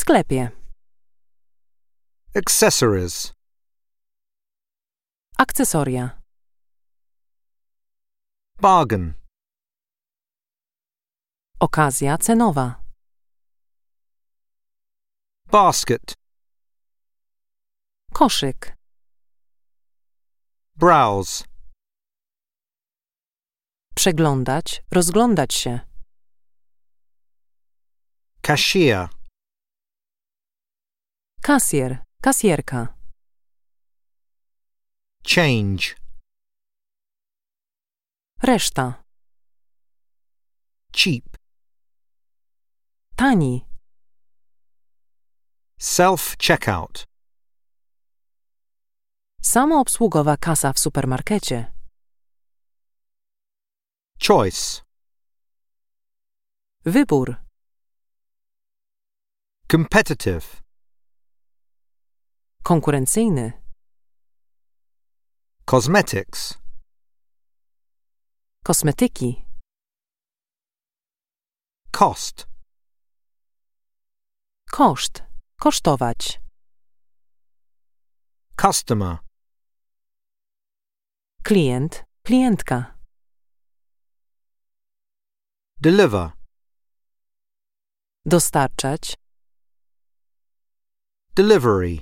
sklepie. Accessories. Akcesoria. Bargain. Okazja cenowa. Basket. Koszyk. Browse. Przeglądać, rozglądać się. Cashier. Kasjer, kasjerka. Change. Reszta. Cheap. Tani. Self-checkout. Samoobsługowa kasa w supermarkecie. Choice. Wybór. Competitive. Konkurencyjny. Cosmetics. Kosmetyki. Cost. Koszt. Kosztować. Customer. Klient, klientka. Deliver. Dostarczać. Delivery.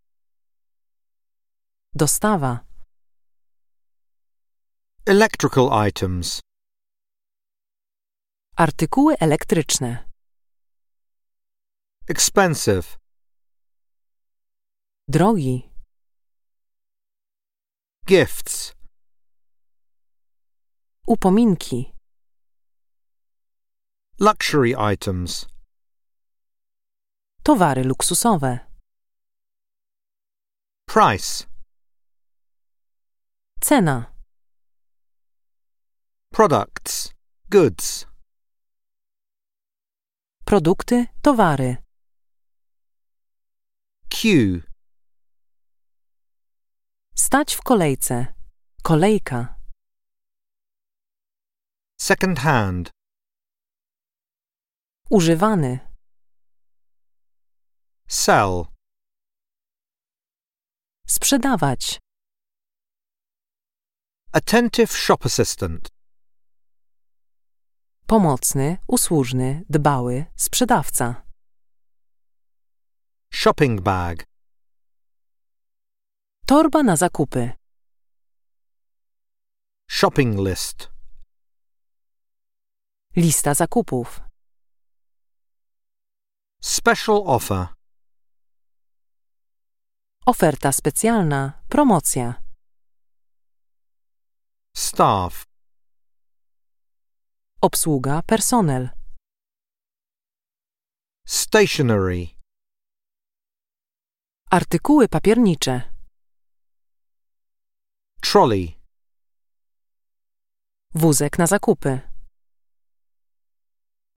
Dostawa. Electrical items. Artykuły elektryczne. Expensive. Drogi. Gifts. Upominki. Luxury items. Towary luksusowe. Price. Cena. Products. Goods. Produkty, towary. Queue. Stać w kolejce. Kolejka. Second hand. Używany. Sell. Sprzedawać. Attentive shop assistant. Pomocny, usłużny, dbały, sprzedawca. Shopping bag. Torba na zakupy. Shopping list. Lista zakupów. Special offer. Oferta specjalna, promocja. Staff. Obsługa, personel. Stationery. Artykuły papiernicze. Trolley. Wózek na zakupy.